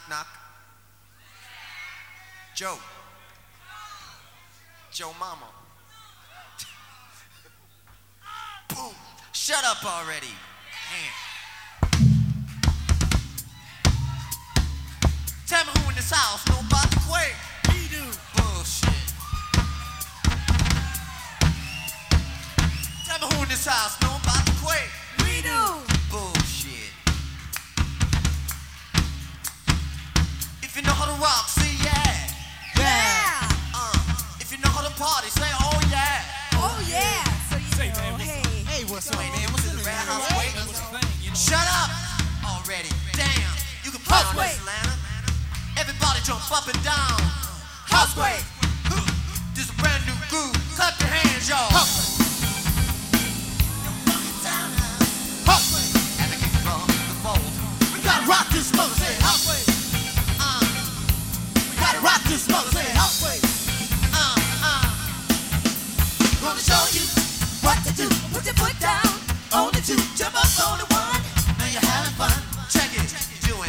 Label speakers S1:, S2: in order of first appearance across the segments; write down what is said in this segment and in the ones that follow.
S1: knock. Joe. Joe Mama. Boom. Shut up already. Damn. Tell me who in this house know about the quake. We do. Bullshit. Tell me who in this house know about the quake.
S2: We do.
S1: Bullshit. If you know how to rock, say yeah.
S2: Yeah.
S1: If you know how to party, say oh yeah.
S2: Oh yeah. So you
S3: Say,
S2: know,
S3: man, what's
S2: hey.
S1: Hey, what's up, man? What's in the Red House
S2: Hey.
S1: Quake?
S3: What's the thing, you know?
S1: Shut up already. Damn. You can play on
S2: Housequake.
S1: this, Atlanta. Everybody jump up and down.
S2: Housequake.
S1: This is a brand new groove. Clap your hands, y'all. And I kick from the fold.
S4: We gotta rock this mother, say halfway. We gotta rock this mother, say halfway. Gonna show you what to do.
S2: Put your foot down.
S4: Only two, jump up on the one. Now you're having fun.
S1: Check it. Doing.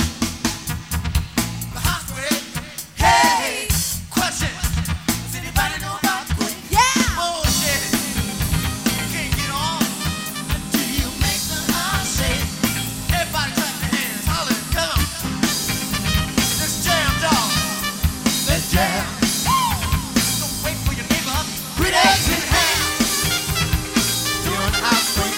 S4: The halfway.
S2: Hey.
S1: Question.
S4: Does anybody know about the queen?
S2: Yeah.
S1: Bullshit. Can't get on.
S4: Do you make the heart shake?
S1: Everybody clap your hands. Holler. Come on. Let's jam, dog.
S4: Let's jam.
S1: Don't wait for your neighbor.
S4: With eggs in hand. Doing halfway.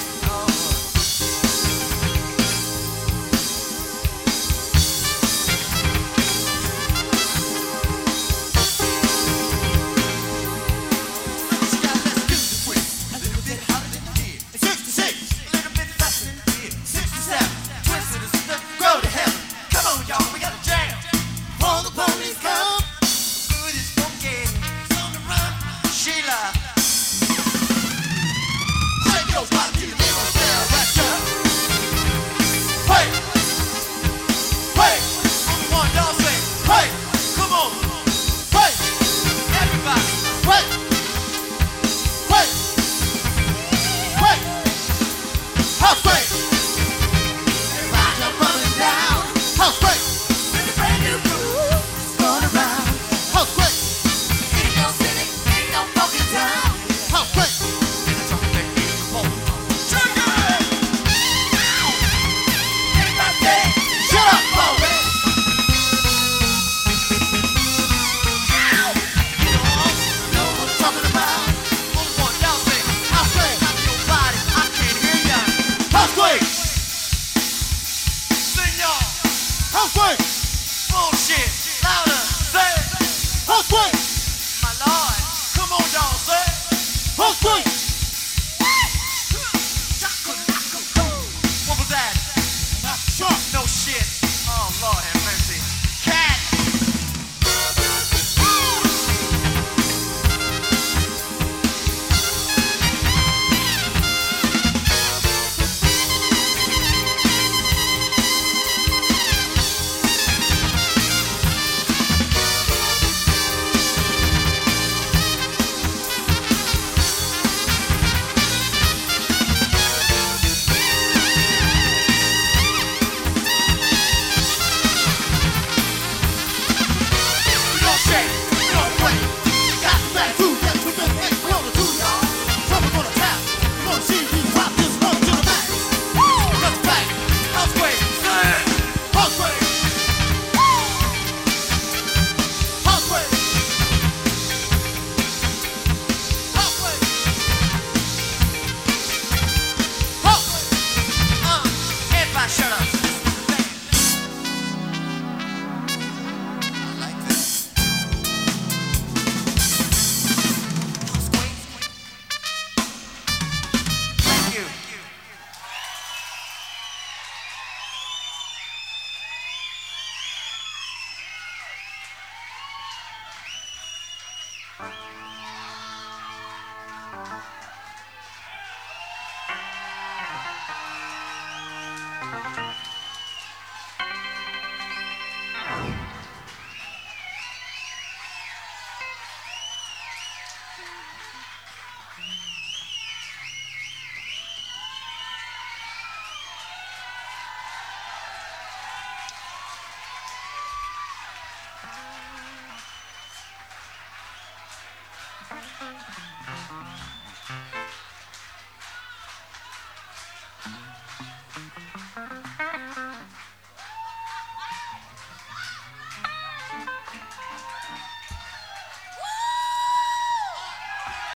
S1: A little bit hotter than you did.
S4: 66.
S1: A little bit faster than you did. 67. Twisted and stuck. Go to heaven. Come on, y'all. We got a jam.
S4: Before the police come.
S1: Good is funky. It's on the run. Sheila.
S4: Shake your body till you live on there. Let's go. Hey. Hey.
S1: Only one, y'all say.
S4: Hey.
S1: Come on.
S4: Hey.
S1: Everybody.
S4: Hey. Hey. Hey. Halfway. Everybody jump up and down. Halfway.
S2: With a brand new groove.
S4: Going around. Halfway.
S2: Ain't no city. Ain't no fucking town.
S4: Halfway.
S1: And it's on that beat. Come on.
S2: Everybody.
S4: Shut up, boy. Know what I'm talking about.
S1: Only one, y'all say.
S4: Halfway.
S1: Stop your body. I can't hear ya.
S4: Halfway.
S1: Sing y'all.
S4: Halfway.
S1: Bullshit. Louder. Say.
S4: Halfway.
S1: My lord. Come on, y'all. Say.
S4: Halfway.
S1: What was that?
S4: Sharp.
S1: No shit. Oh, Lord have mercy. Cat.
S4: We don't shake. We don't wait. Got the back food that we been waiting. We on the two, y'all. Trouble gonna tap. We gonna see if we rock this one to the max. Let's back.
S1: Halfway.
S4: Halfway. Halfway. Halfway. Halfway.
S1: Everybody shut up. I like this. Thank you.
S4: Thank